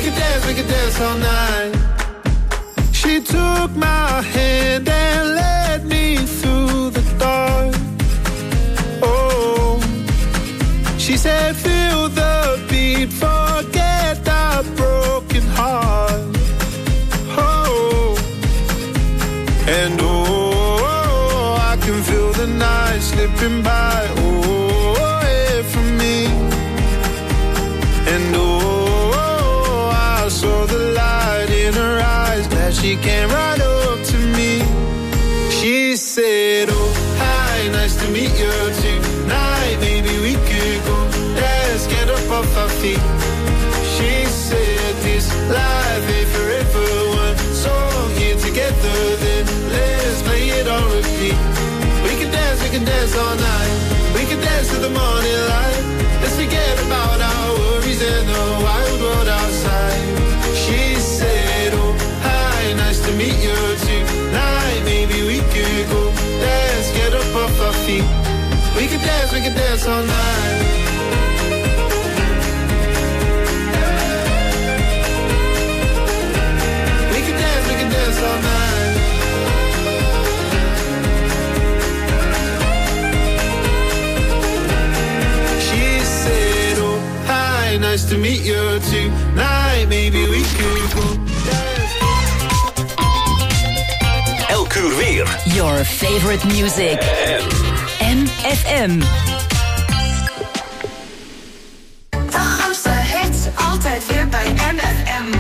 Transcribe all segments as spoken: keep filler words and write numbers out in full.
could dance, we could dance all night. She took my hand and led me through the dark. Oh, she said feel the beat, forget our broken heart. Oh, and oh, I can feel the night slipping by. Oh, away from me. And oh, I saw the light in her eyes, glad she came right up to me. She said, oh, hi, nice to meet you tonight. Maybe we could go dance, get up off our feet. She said this life ain't forever, one song here together, then let's play it on repeat. We can dance, we can dance all night. We can dance to the morning light. Let's forget about our worries and the wild world outside. She said, oh, hi, nice to meet you tonight. Maybe we could go dance, get up off our feet. We can dance, we can dance all night. We can dance, we can dance all night. She said, oh, hi, nice to meet you tonight. Maybe we could go dance. Elk uur weer. Your favorite music. M F M. De grootste hits, altijd weer bij M F M.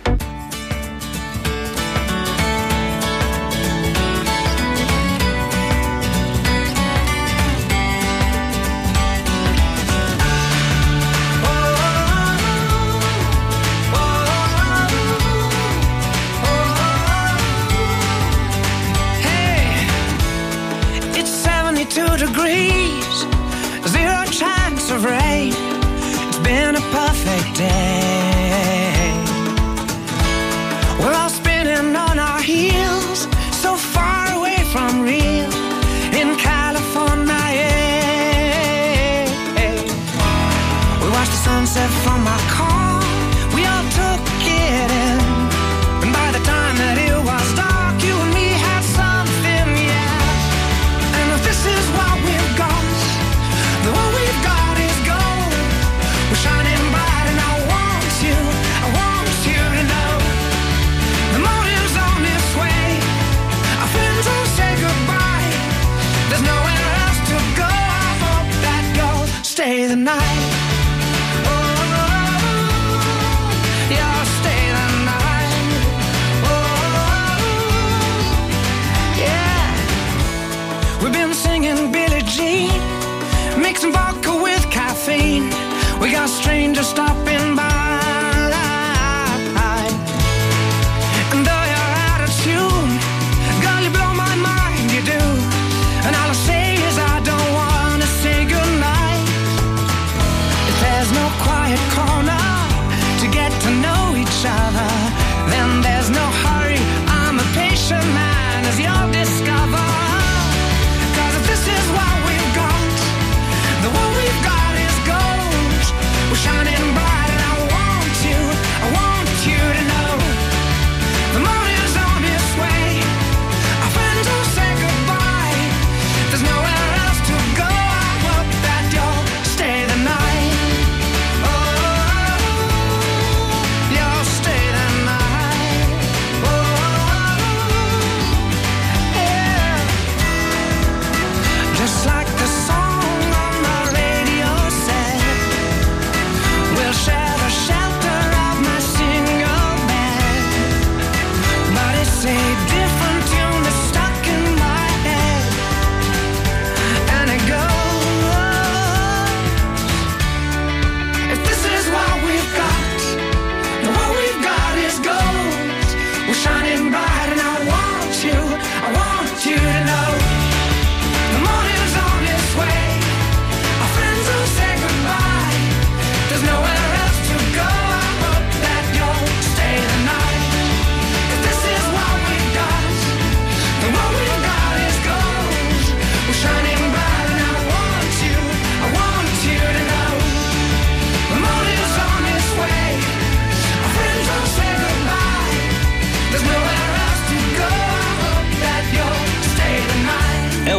Two degrees, zero chance of rain. It's been a perfect day. We're all spinning on our heels, so far away from real in California. Yeah. We watched the sunset from our car. We all took it in, and by the time that it was dark, you and me had something, yeah. This is what we've got. The what we've got is gold. We're shining bright in our world.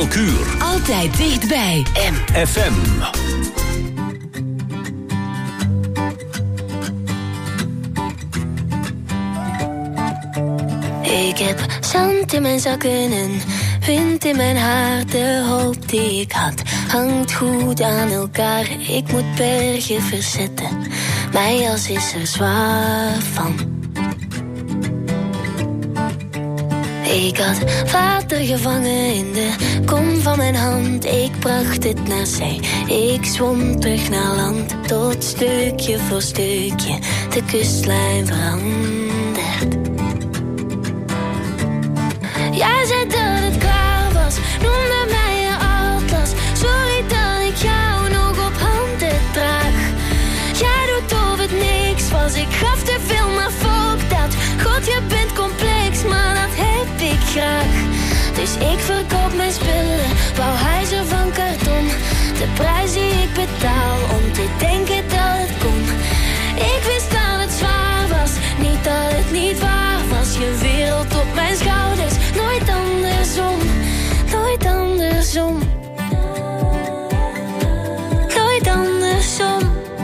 Elk uur. Altijd dichtbij. M. F M. Ik heb zand in mijn zakken en wind in mijn haar. De hoop die ik had hangt goed aan elkaar. Ik moet bergen verzetten, mijn jas is er zwaar van. Ik had water gevangen in de kom van mijn hand. Ik bracht het naar zee, ik zwom terug naar land. Tot stukje voor stukje de kustlijn verandert. Jij zei dat het klaar was, noemde mij je atlas. Sorry dat ik jou nog op handen draag. Jij doet of het niks was, ik gaf te veel, maar fuck dat. God, je bent complex, maar dat heb ik graag. Dus ik verkoop mijn spullen, bouw huizen van karton. De prijs die ik betaal om te denken dat het kon. Ik wist dat het zwaar was, niet dat het niet waar was. Je wereld op mijn schouders, nooit andersom, nooit andersom. Nooit andersom.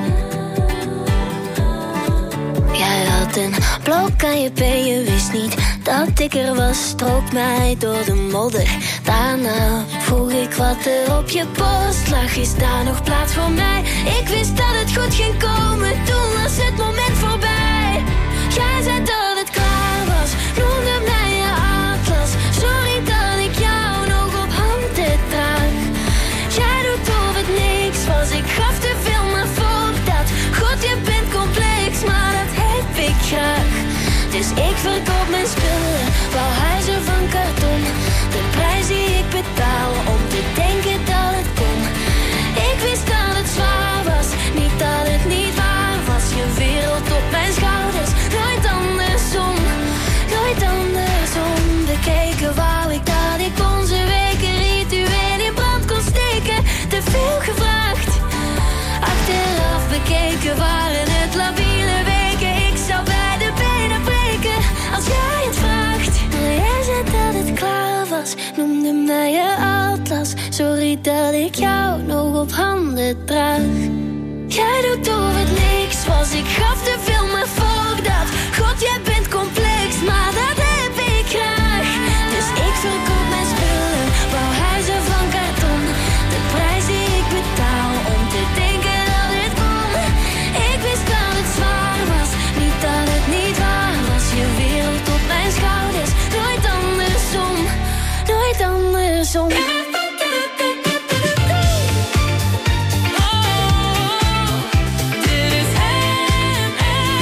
Jij had een blok aan je been, je wist niet dat ik er was. Strook mij door de modder, daarna vroeg ik wat er op je post lag. Is daar nog plaats voor mij? Ik wist dat het goed ging komen, toen was het moment voorbij. Jij zei dat het klaar was, noemde mij je atlas. Sorry dat ik jou nog op handen draag. Jij doet of het niks was, ik gaf te veel, maar fuck dat. God, je bent complex, maar dat heb ik graag. Dus ik verkoop mijn spullen, bouw huizen van karton. De prijs die ik betaal om te denken dat het kon. Ik wist dat het zwaar was, niet dat het niet waar was. Je wereld op mijn schouders, nooit andersom, nooit andersom. Bekeken wou ik dat ik onze weken ritueel in brand kon steken. Te veel gevraagd, achteraf bekeken waren het labiele weken. Ik zou bij de benen breken als jij het vraagt. Maar jij zei dat het klaar was, noemde mij je atlas. Sorry dat ik jou nog op handen draag. Jij doet of het niks was, ik gaf te veel, maar fuck dat. God, jij bent complex, maar dat heb ik graag. Dus ik verkoop mijn spullen, bouw huizen van karton. De prijs die ik betaal om te denken dat het kon. Ik wist dat het zwaar was, niet dat het niet waar was. Je wereld op mijn schouders, nooit andersom, nooit andersom. Oh, dit is M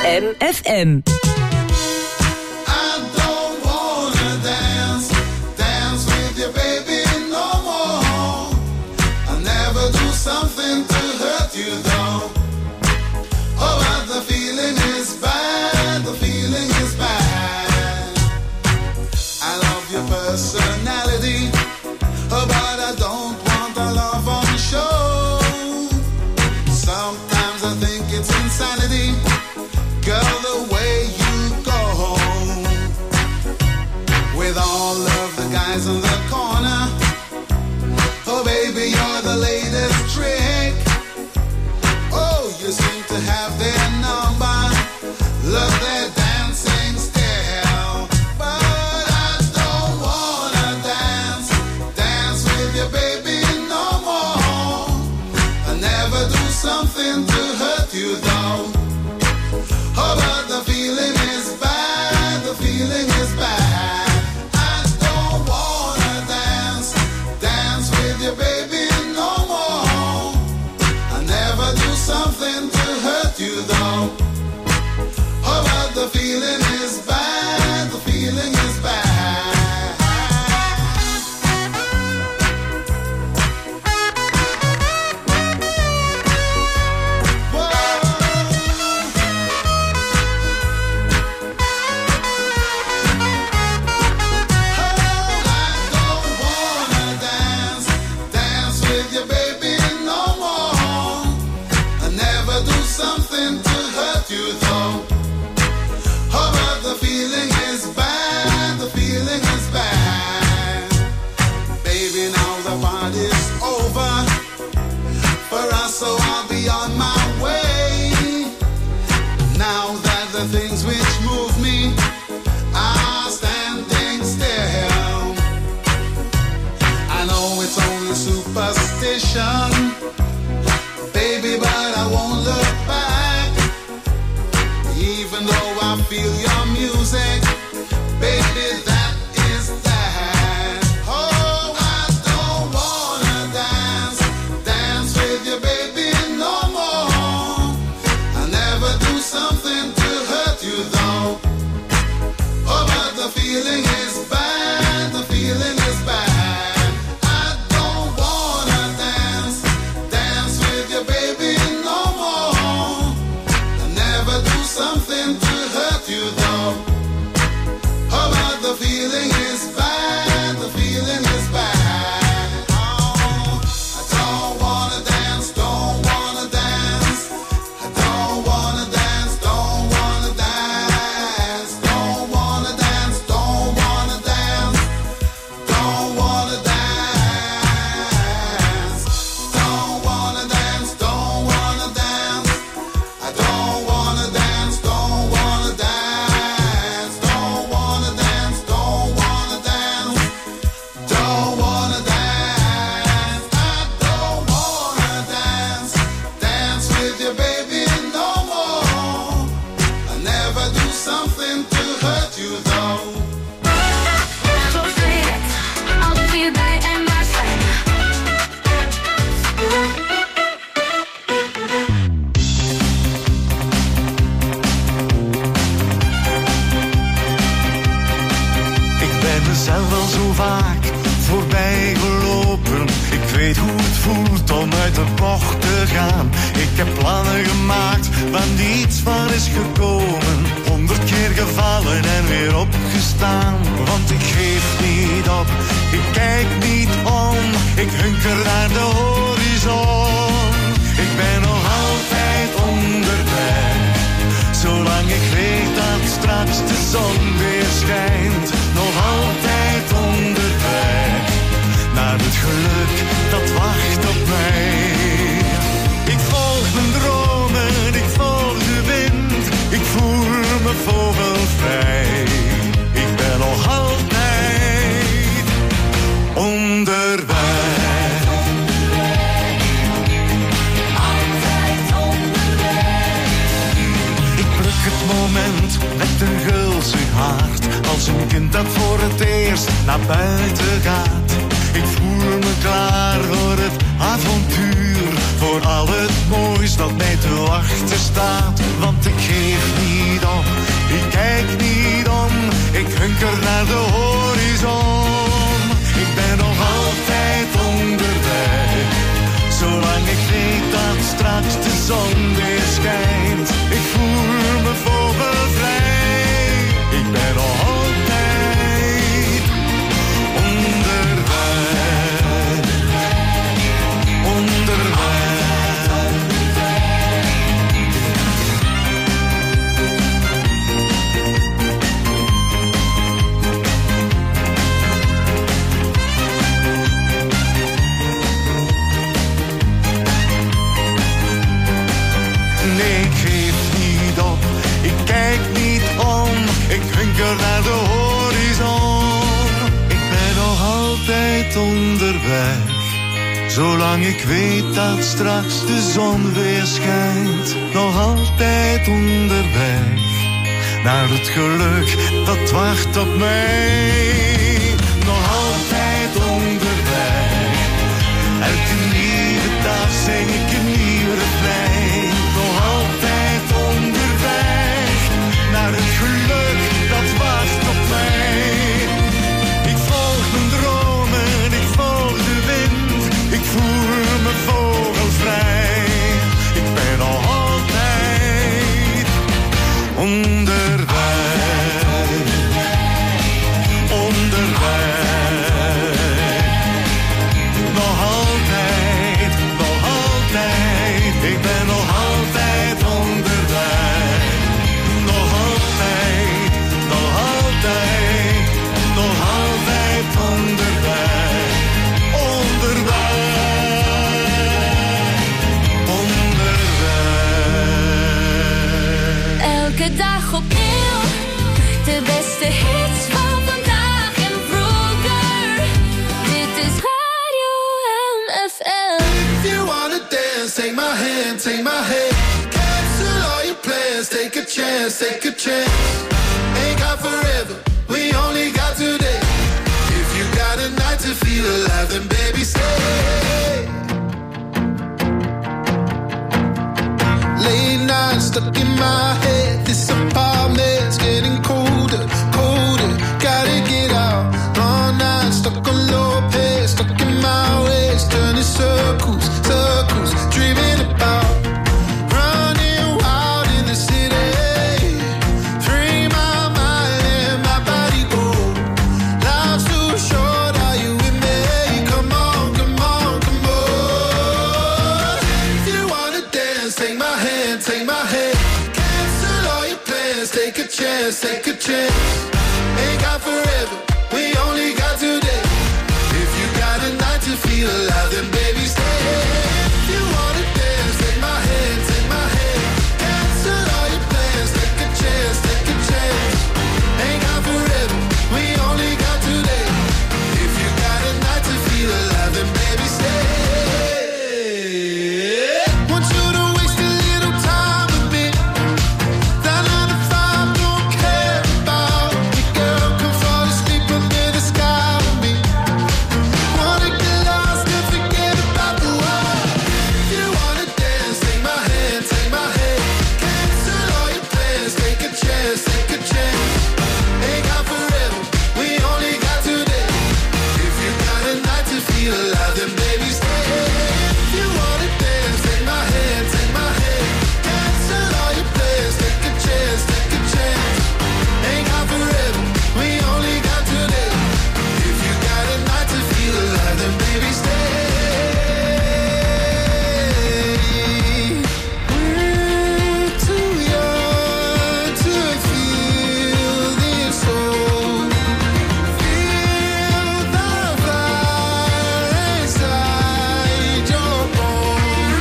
M F M. Something to hurt you though. Oh, but the feeling is bad, the feeling is bad. I love your personality, oh, but I don't want a love on show. Sometimes I think it's insanity, girl, the way you go. With all of the guys in the corner, oh baby, you're the latest trick. Oh, you seem to have their number, love their dancing style. But I don't wanna dance, dance with you, baby, no more. I never do something to hurt you though. Oh, but the feeling is bad, the feeling is bad. I don't wanna dance, dance with you, baby, no more. I never do something to hurt you though. Oh, but the feeling is bad, the feeling is bad. Whoa. Oh, I don't wanna dance, dance with you, baby, no more. I never do something to hurt you though. Oh, but the feeling is bad, the feeling is bad. Baby, now the party's over for us, so I'll be on my way. Now that the things which move me are standing still. I know it's only superstition, baby, but I won't look back. Even though I feel your music, baby, that is that. Oh, I don't wanna dance, dance with you, baby, no more. I never do something to hurt you though. Oh, but the feeling is bad, the feeling is bad. I don't wanna dance, dance with you, baby, no more. I never do something to hurt you though. Oh, but the feeling is bad, the feeling is bad. Oh, I don't wanna dance, don't wanna dance. I don't wanna dance, don't wanna dance. Don't wanna dance, don't wanna dance. Don't wanna dance. Don't wanna dance, don't wanna dance. I don't wanna dance, don't wanna dance. Don't wanna dance, don't wanna dance. Don't wanna dance. I don't wanna dance, dance with you, baby, no more. I never do something to hurt you though. Zo weet het, altijd weer bij en maar zijn. Ik ben mezelf al zo vaak voorbij gelopen. Ik weet hoe het voelt om uit de bocht te gaan. Ik heb plannen gemaakt waar niets van is gekomen. Honderd keer gevallen en weer opgestaan. Want ik geef niet op, ik kijk niet om. Ik hunker naar de horizon. Ik ben nog altijd onderweg. Zolang ik weet dat straks de zon weer schijnt. Nog altijd onderweg naar het geluk dat wacht op mij. Ik volg mijn dromen, ik volg de wind. Ik voel me vogelvrij. Ik ben nog altijd onderweg. Ik pluk het moment met een gulzig hart. Als een kind dat voor het eerst naar buiten gaat. Ik voel me klaar voor het avontuur. Voor al het moois dat mij te wachten staat. Want ik geef niet ik geef niet op. Ik kijk niet om, ik winkel naar de horizon. Ik ben nog altijd onderweg, zolang ik weet dat straks de zon weer schijnt. Nog altijd onderweg, naar het geluk dat wacht op mij. Nog altijd onderweg, elke nieuwe dag zing ik een nieuw refrein. Nog altijd onderweg, naar het geluk dat wacht op mij. Ik volg mijn dromen, ik volg de wind, ik voel me vogelvrij. Ik ben nog altijd onderweg, onderweg. Nog altijd, nog altijd, ik ben nog altijd onderweg. Nog altijd, nog altijd, nog altijd onderweg. Onderweg, onderweg. Elke dag opnieuw, de beste hits van vandaag en vroeger. Dit is Radio M F M. If you wanna dance, take my hand, take my hand. Cancel all your plans, take a chance, take a chance. Ain't got forever, we only got today. If you got a night to feel alive, then baby stay. Late nights stuck in my head, this apartment's getting colder, colder. Gotta get out, long nights stuck on low pace, stuck in my ways, turning circles, circles, dreaming about running wild in the city. Free my mind and my body go. Life's too short, are you with me? Come on, come on, come on. If you wanna dance, take my hand, take my hand. Cancel all your plans, take a chance, take a chance. Ain't got forever, we only got today. If you got a night to feel alive, then baby stay. If you wanna dance, take my hand, take my hand. Cancel all your plans, take a chance, take a chance. Ain't got forever, we only got today. If you got a night to feel alive, then baby stay. Want you to waste a little time with me. That nine to five don't care about me, girl. Come fall asleep under the sky with me. Wanna get lost and forget about the world. If you wanna dance, take my hand, take my hand. Cancel all your plans, take a chance, take a chance. Ain't got forever, we only got today. If you got a night to feel alive, then baby stay. If you wanna dance, take my hand, take my hand. Cancel all your plans, take a chance, take a chance. Ain't got forever, we only got today. If you got a night to feel alive, then baby stay. We're too young to feel this old. Feel the fire inside your bones.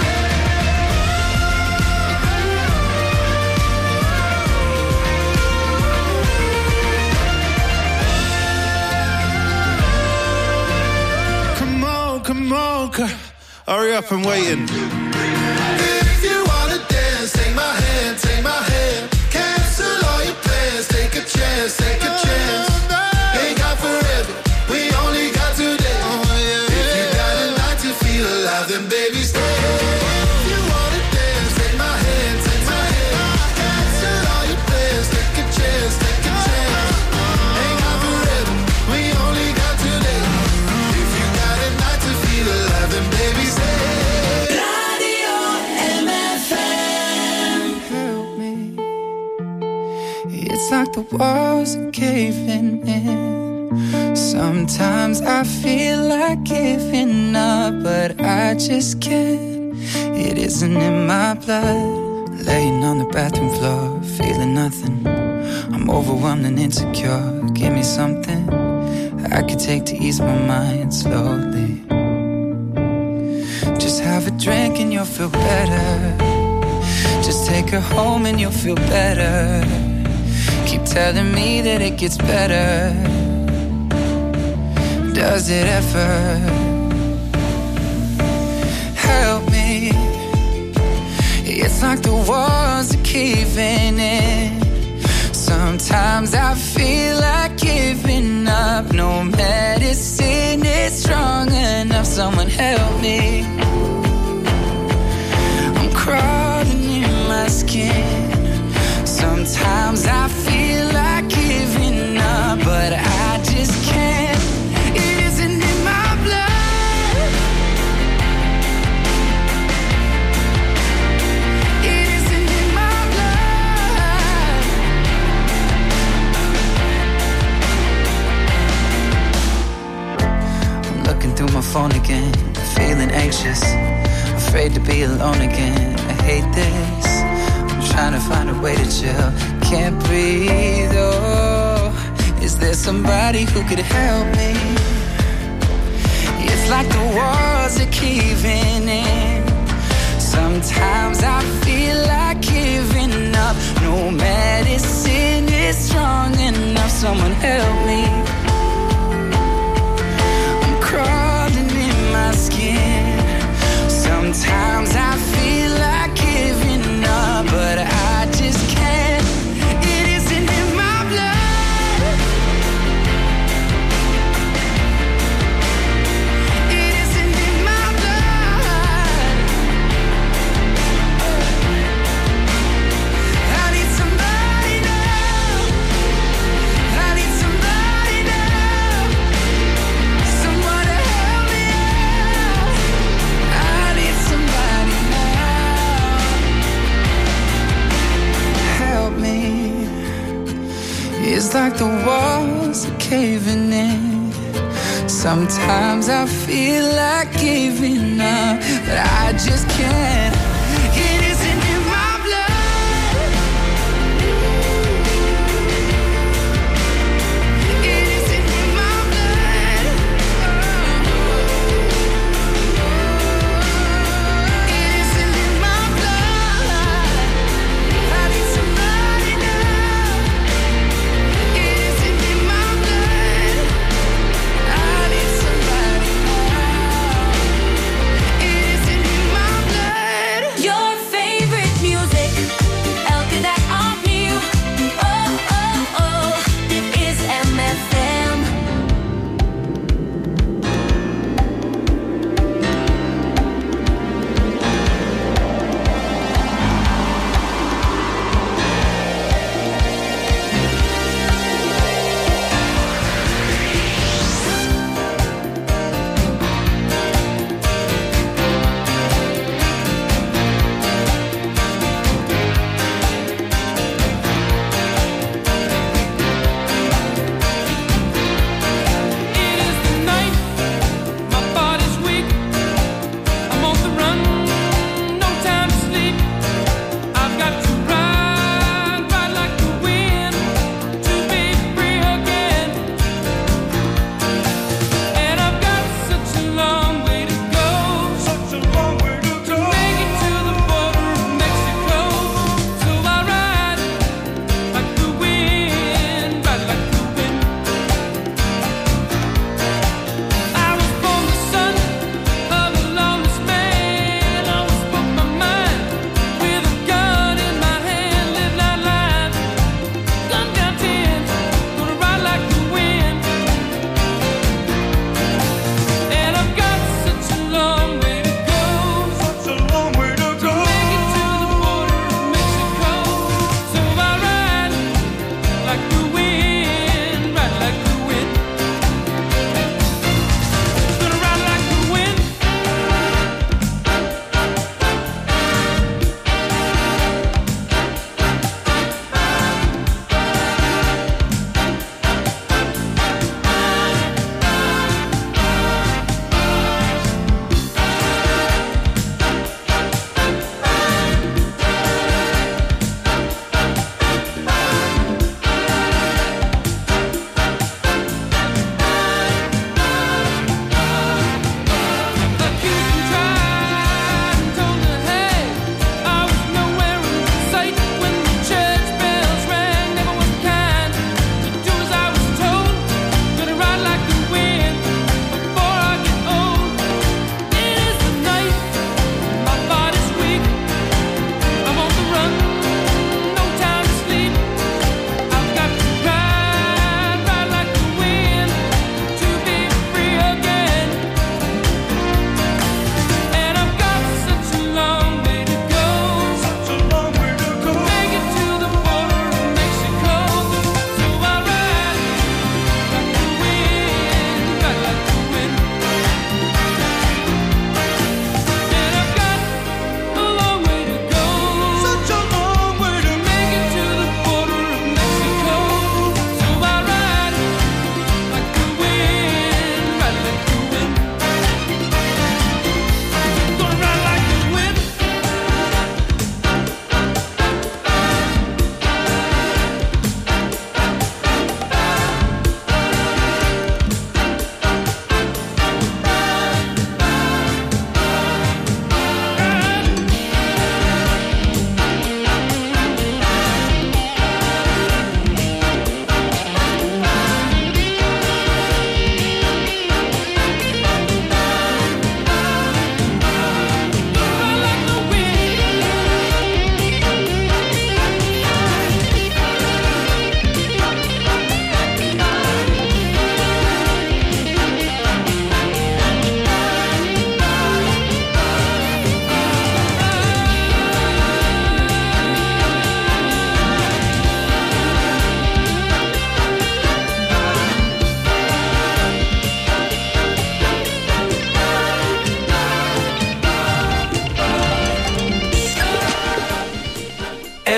Come on, come on, girl. Hurry up, I'm waiting. If you wanna dance, take my hand, take my hand. Cancel all your plans, take a chance, take a chance. Ain't got forever, we only got today. If you got a night to feel alive, then baby stay. If you wanna dance, take my hand, take my hand. Cancel all your plans, take a chance, take a chance. Ain't got forever, we only got today. If you got a night to feel alive, then baby stay. Radio M F M. Help me. It's like the walls are caving in. Sometimes I feel like giving up, but I just can't. It isn't in my blood. Laying on the bathroom floor, feeling nothing. I'm overwhelmed and insecure. Give me something I could take to ease my mind slowly. Just have a drink and you'll feel better. Just take her home and you'll feel better. Keep telling me that it gets better. Does it ever? Help me. It's like the walls are caving in. Sometimes I feel like giving up. No medicine is strong enough. Someone help me. I'm crawling in my skin. Sometimes I feel like giving up, but I just can't. It isn't in my blood. It isn't in my blood. I'm looking through my phone again, feeling anxious, afraid to be alone again. I hate this. Trying to find a way to chill, can't breathe, oh. Is there somebody who could help me? It's like the walls are caving in. Sometimes I feel like giving up. No medicine is strong enough. Someone help me. I'm crawling in my skin. Sometimes I feel like giving up, but I just can't. It isn't in my blood. It isn't in my blood. I need somebody now. I need somebody now. Someone to help me out. I need somebody now. Help me. It's like the walls are caving in. Sometimes I feel like giving up, but I just can't. It isn't in my blood. It isn't in my blood. It isn't in my blood. I need somebody now. It isn't in my blood. I need somebody now. It isn't in my blood.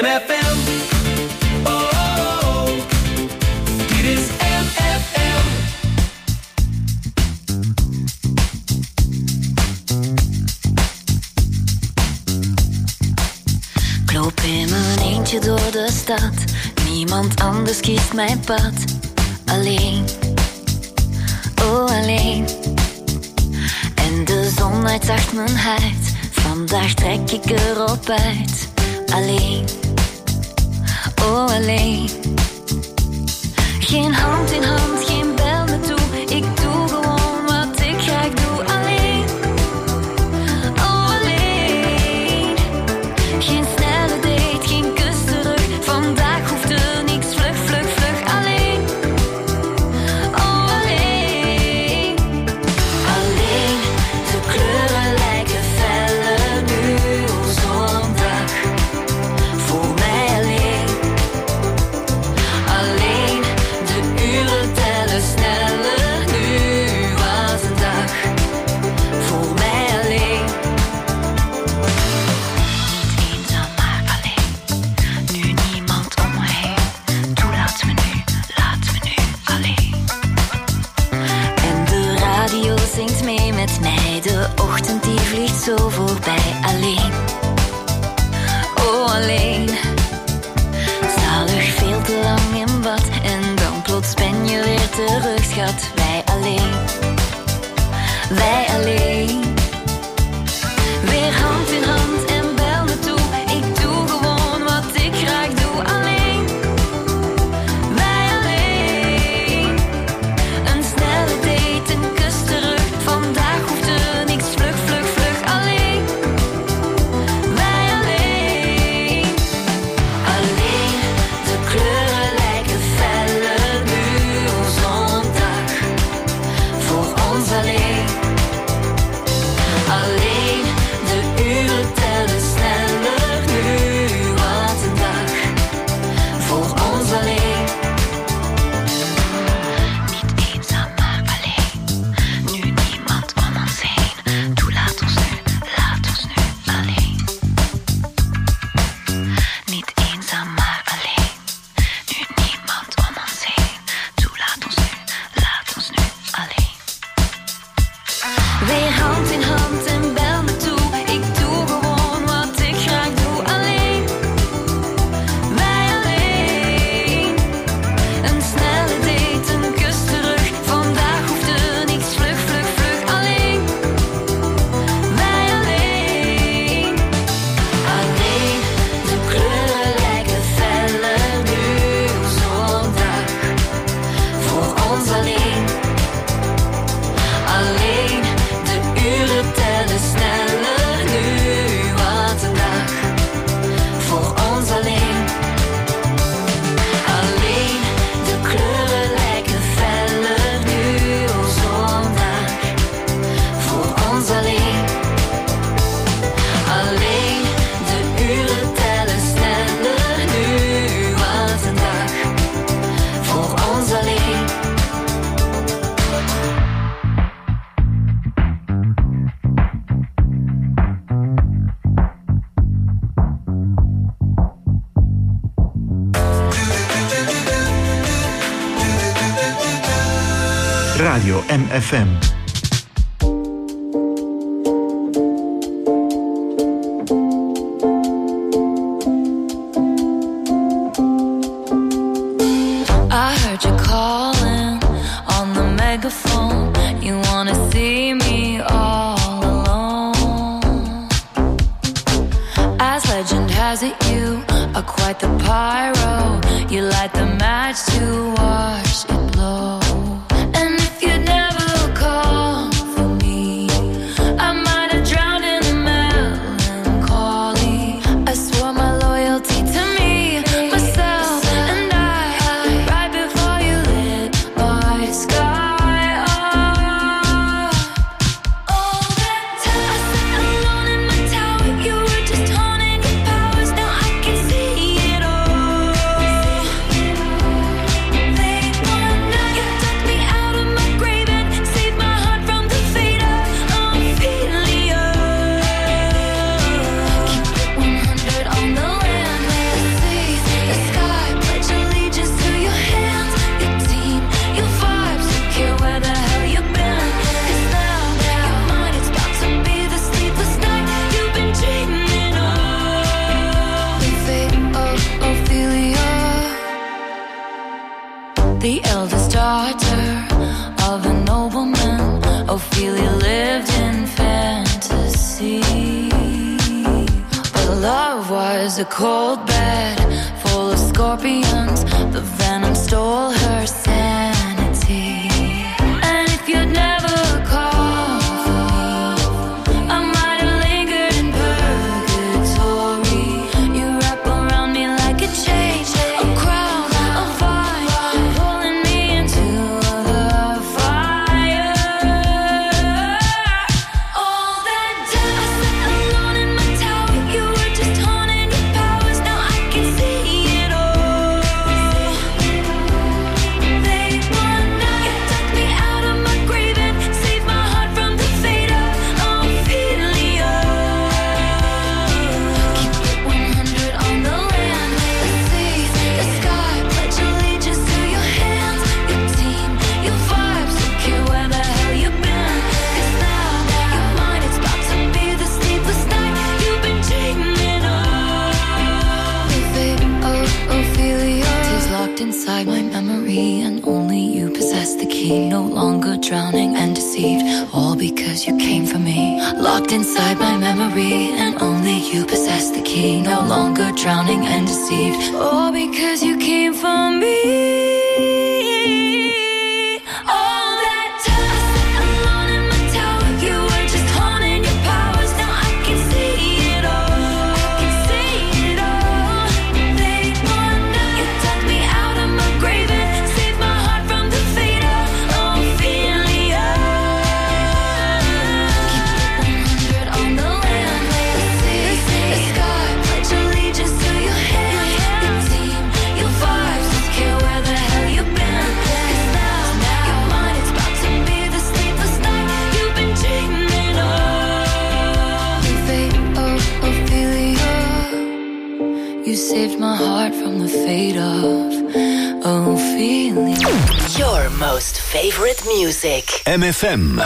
M F M. Oh, oh, oh. Dit is M F M. Ik loop in mijn eentje door de stad. Niemand anders kiest mijn pad. Alleen, oh alleen. En de zon uitzacht mijn huid. Vandaag trek ik erop uit. Alleen, oh alleen. Geen hand in hand, geen bel me toe. Ik doe gewoon wat ik graag doe. Alleen, oh alleen. Geen snelle date, geen kus terug. Vandaag hoeft er niks, vlug, vlug, vlug. Alleen, oh alleen. Alleen, de kleuren lijken feller nu op zondag. Voor mij alleen. Alleen, de uren tellen sneller nu was een dag. Voor mij alleen. Niet eenzaam, maar alleen. Nu niemand om me heen. Toe laat me nu, laat me nu alleen. En de radio zingt mee met mij. De ochtend die vliegt zo voorbij. Alleen, oh alleen. Zalig veel te lang in bad. En dan plots ben je weer terug, schat. Wij alleen, wij alleen. Weer hand in hand en bel me toe. Ik doe gewoon wat ik graag doe. Alleen, wij alleen. Een snelle date, een kus terug. Vandaag hoeft er niks, vlug, vlug, vlug. Alleen, wij alleen. Alleen, de kleuren lijken feller nu op zondag. Voor ons alleen. Alleen, de uren tellen sneller nu wat een dag. Voor ons alleen. Niet eenzaam, maar alleen. Nu niemand om ons heen. Toe laat ons nu, laat ons nu alleen. Niet eenzaam, maar alleen. Nu niemand om ons heen. Toe laat ons nu, laat ons nu alleen. Weer hand in hand en bel me toe. Ik doe gewoon wat ik graag doe. Alleen, wij alleen. Een snelle date, een kus terug. Vandaag hoeft er niks, vlug, vlug, vlug. Alleen, wij alleen. Alleen, de kleuren lijken feller nu op zondag. Voor ons alleen. Alleen, de uren tellen sneller nu wat een dag. Voor ons alleen. Alleen, de kleuren lijken feller nu op zondag. Voor ons alleen. Alleen, de uren tellen sneller nu wat een dag. Voor ons alleen. Radio M F M. I heard you calling on the megaphone. You wanna see me all alone. As legend has it, you are quite the pyro. You light the match to watch it blow. And if you'd never call for me, I might have drowned in the melancholy. I swore my loyalty to me, myself, and I, right before you lit my sky up. All that time I sat alone in my tower, you were just honing your powers. Now I can see it all. Late one night, the eldest daughter of a nobleman. Ophelia lived in fantasy, but love was a cold bed full of scorpions. The venom stole her sanity. And if you'd never called for me, I might have lingered in purgatory. You wrap around me like a chain, a crown, a vine, pulling me into the fire. All that time I sat alone in my tower, you were just haunting your powers. Now I can see it all. Late one night, you took me out of my grave and saved my heart from the fate of Ophelia. Keep it one hundred on the land, the sea, the sky. Pledge allegiance to your hands, your team, your vibes. Don't care where the hell you've been, 'cause now you're mine. It's about to be the sleepless night you've been dreaming of. The fate of Ophelia is locked inside my memory, and only you possess the key. No longer drowning and deceived, all because you came for me. Locked inside my memory, and only you possess the key. No longer drowning and deceived, all because you came for me. All that time I sat alone in my tower, you were just haunting your powers. Now I can see it all, I can see it all. Late one night, you dug me out of my grave and saved my heart from the fate of Ophelia. Keep it one hundred on the land, the sea, the sky. Pledge allegiance to your hands, your team, your vibes. Don't care where the hell you've been, 'cause now you're mine. It's about to be the sleepless night you've been dreaming of. The fate of Ophelia. You saved my heart from the fate of Ophelia. Your most favorite music. M F M.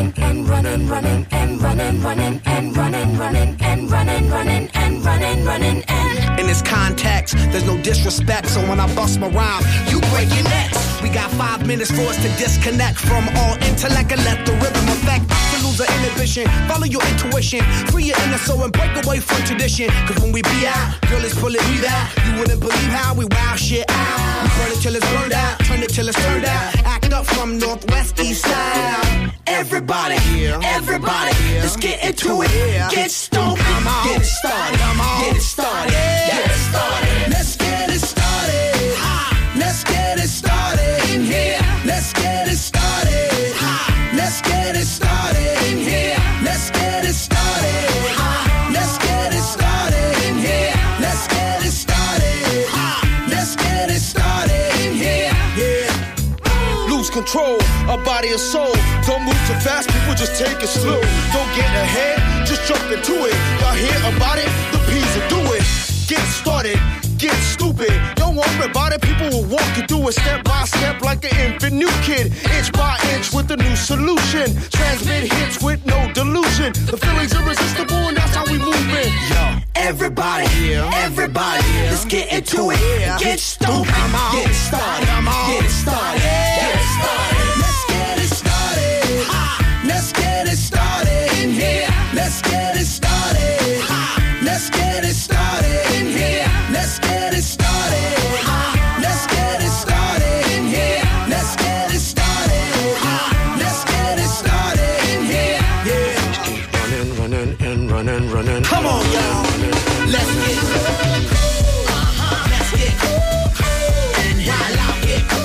running and running, running and running, running and running, running and running, running and running, running and. In this context, there's no disrespect, so when I bust my rhyme, you break your necks. We got five minutes for us to disconnect from all intellect and let the rhythm affect. To lose the inhibition, follow your intuition, free your inner soul and break away from tradition. Cause when we be out, girl, it's pulling me out. You wouldn't believe how we wow shit out. We burn it till it's burned out, turn it till it's turned out. Act up from northwest, east side. Everybody, everybody, let's get into it. Get stoned, get it started, get it started, get it started. Let's get it started. Let's get it started in here. Let's get it started. Let's get it started in here. Let's get it started. Let's get it started in here. Let's get it started. Let's get it started in here. Yeah. Lose control of body and soul. Don't move too fast, people just take it slow. Don't get ahead, just jump into it. Y'all hear about it? The P's will do it. Get started. Get stupid, don't worry about it, people will walk you through it step by step like an infant new kid, inch by inch with a new solution, transmit hits with no delusion, the feeling's irresistible and that's how we move it. Yo, everybody, everybody, let's get into it, get stupid, get it started, get it started, get it started, let's get it started, let's get it started in here, let's get it started, let's get it started in here. Let's get it started. Let's get it started in here. Let's get it started. Let's get it started in here. Yeah. Just keep running, running, and running, running. Come on, y'all. Let's get it. Let's get it. And while I get it.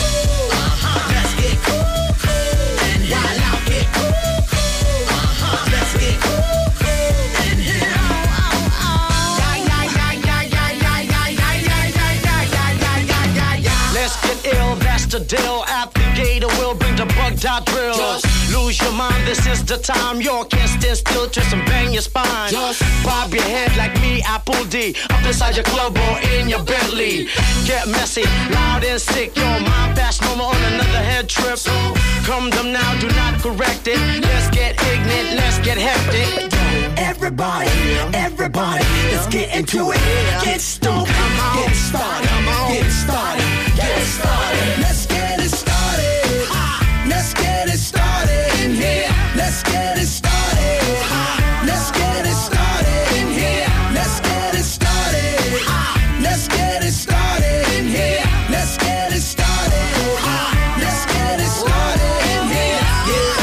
Let's get it. And while I get it. Let's get it. And here. Let's get ill, that's the deal. Applicator will bring the bug dot drill. Just lose your mind, this is the time. You can't stand still, twist and bang your spine. Just bob your head like me, Apple D. Up inside your club or in your Bentley. Get messy, loud and sick. Your mind fast, no more on another head trip. So come them now, do not correct it. Let's get ignorant, let's get hectic. Everybody, everybody, let's get into it. Get stoked, get it started, get it started, get it started. Let's get it started. Let's get it started in here. Let's get it started. Let's get it started in here. Let's get it started. Let's get it started in here. Let's get it started. Let's get it started in here. Yeah.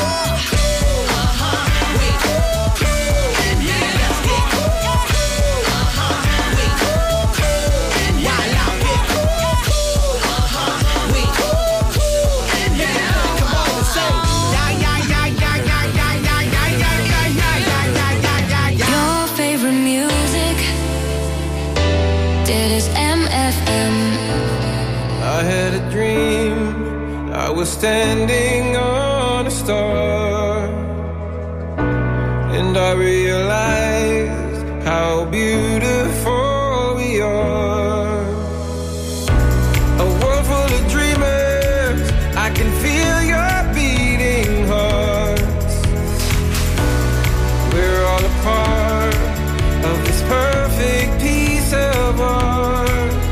I had a dream, I was standing on a star, and I realized how beautiful we are. A world full of dreamers, I can feel your beating hearts. We're all a part of this perfect piece of art.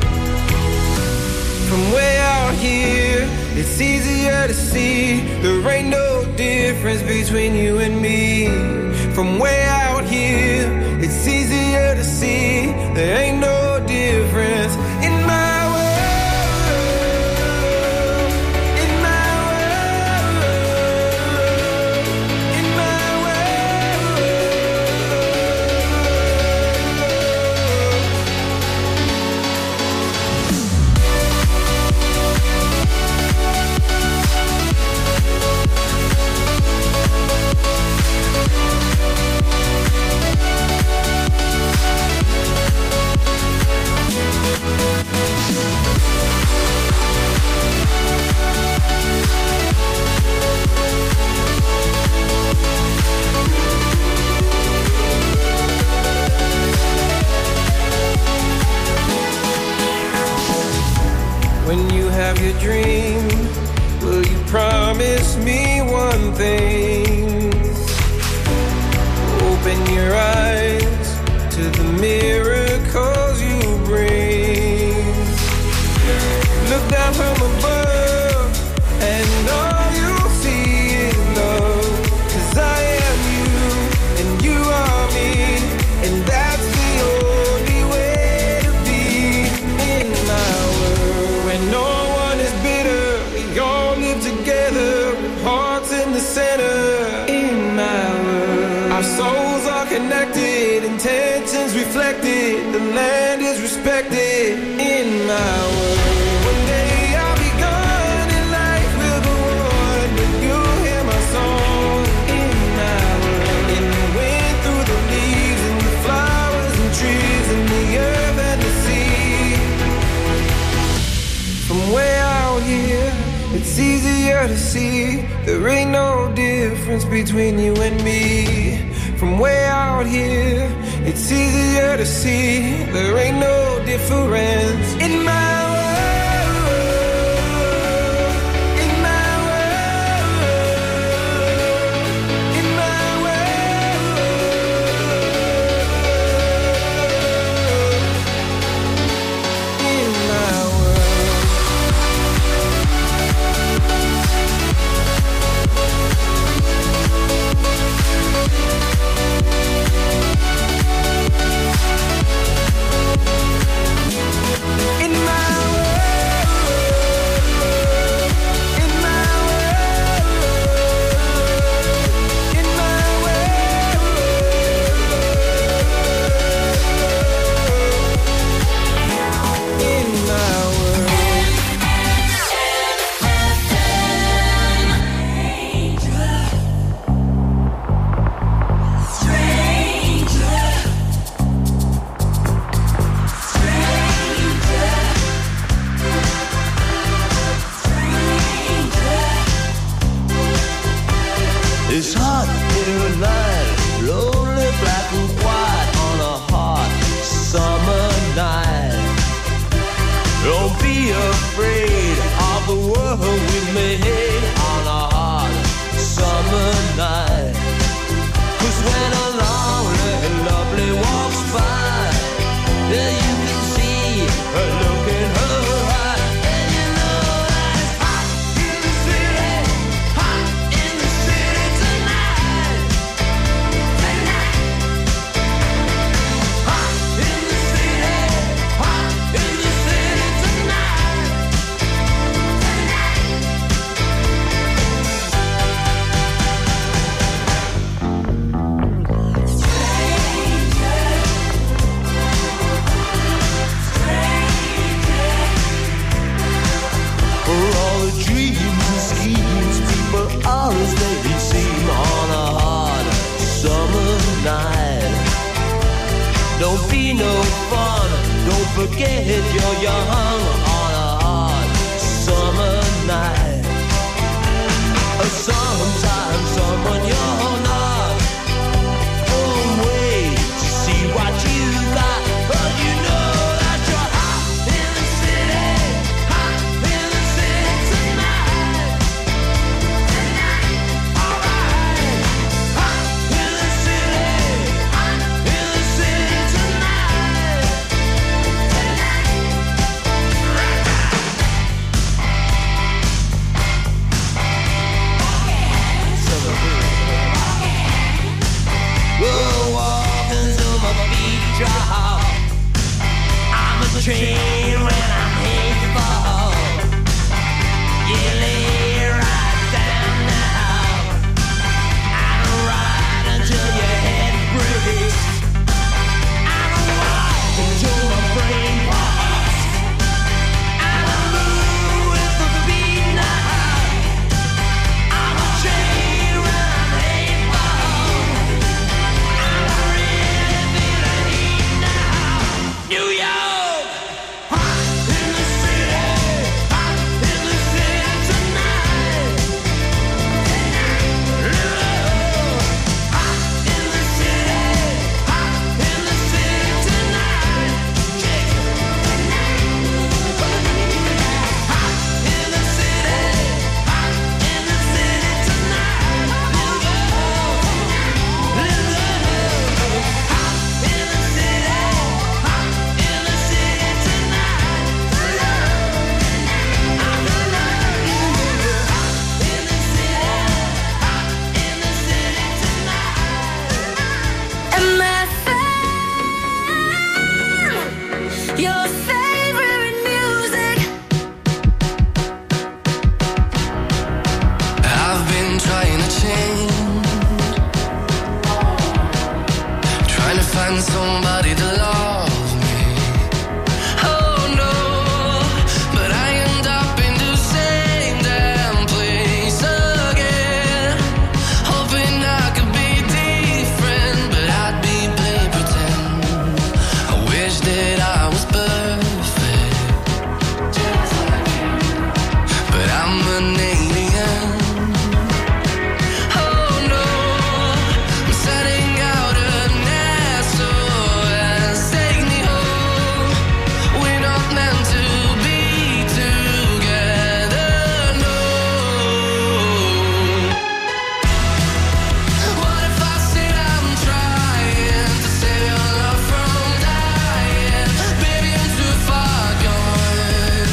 From way out here, it's easier to see there ain't no difference between you and me. From way out here, it's easier to see there ain't no difference in my world, in my world, in my When you have your dream, will you promise me one thing? Our souls are connected, intentions reflected. The land is respected in my world. One day I'll be gone and life will go on, but you'll hear my song in my world. In the wind, through the leaves, and the flowers and trees, and the earth and the sea. From way out here, it's easier to see. There ain't no difference between you and me. From way out here, it's easier to see. There ain't no difference in my world, in my world, in my world, in my It's hot in the night, lonely, black and white on a hot summer night. Don't be afraid of the world we made on a hot summer night. 'Cause when a lonely and lovely walks by, yeah, you can see her look in her eye. And you know that it's hot in the city, hot in the city tonight. Tonight. Hot in the city, hot in the city tonight. For all the dreams and schemes people always they seem on a hot summer night. Don't be no fun, don't forget you're young on a hot summer night. Sometimes someone you're not won't wait to see what you got, but you know that you're hot in the city, hot in the city tonight. Tonight, alright. Hot in the city, hot in the city tonight. Tonight. find somebody to love me. Oh no, but I end up in the same damn place again. Hoping I could be different, but I'd be playing pretend. I wish that I was perfect, but I'm an alien. Oh no, I'm setting out an S O S, take me home. We're not meant to be together, no. What if I said I'm trying to save your love from dying? Baby, I'm too far gone.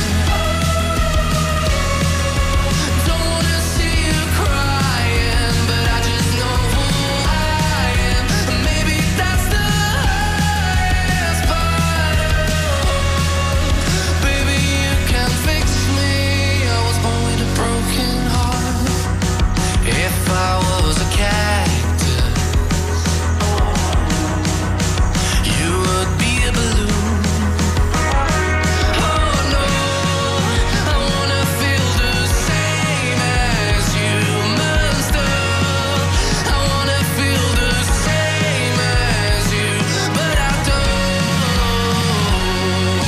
Don't wanna see you crying, but I just know who I am. Maybe that's the highest part. Baby, you can fix me. I was born with a broken heart. If I was a cactus, you would be a balloon. Oh no, I wanna feel the same as humans do. I wanna feel the same as you, but I don't.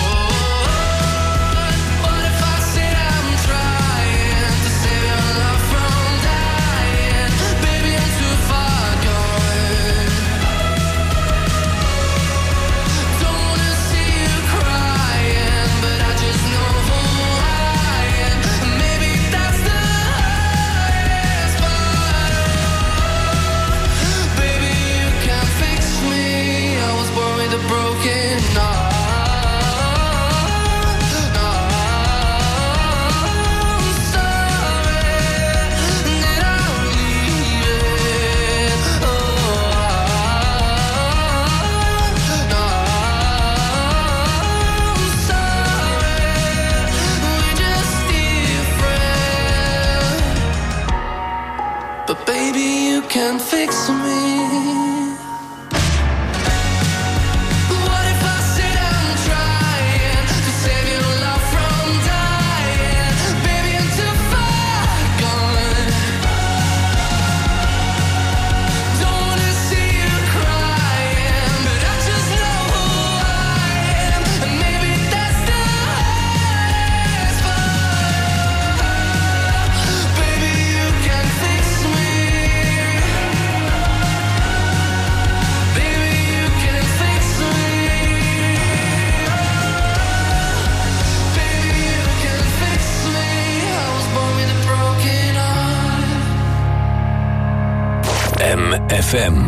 What if I said I'm trying to save your love from dying? Baby, I'm too far gone. Don't wanna see you crying, but I just know who I am. Maybe that's the highest part. Baby, you can fix me. I was born with a broken heart. I'm sorry that I'm leaving. Oh, I'm sorry, we're just different. But baby, you can fix me. What if I said I'm trying to save your love from dying? Baby, I'm too far gone. Don't wanna see you crying, but I just know who I am. And maybe that's the highest part. Baby, you can fix me. Baby, you can fix me. Baby, you can fix me. I was born with a broken heart. M F M.